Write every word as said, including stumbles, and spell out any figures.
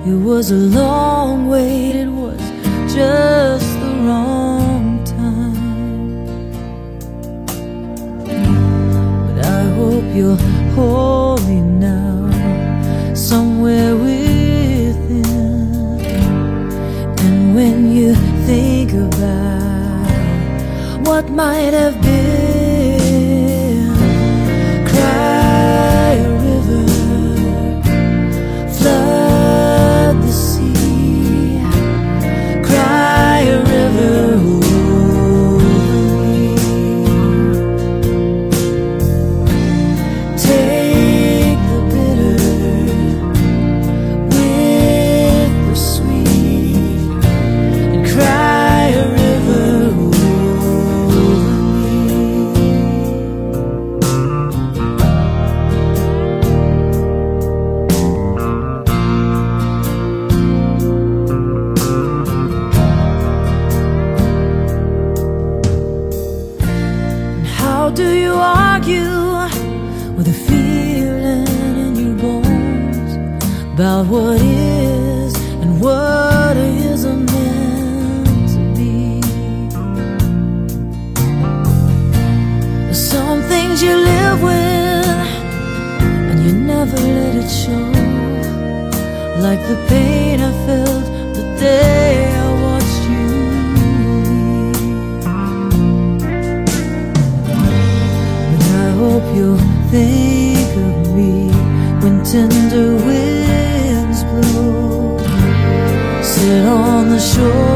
It was a long wait, it was just the wrong time. But I hope you're holy now, somewhere within. And when you think about what might have been, cry a river, flood the sea, cry a river over me. Take the bitter with the sweet and cry a river over me. How do you argue with a feeling in your bones about what is and what isn't meant to be? Some things you live with and you never let it show, like the pain I felt the day I watched you leave. I hope you'll think of me when tender winds blow. Sit on the shore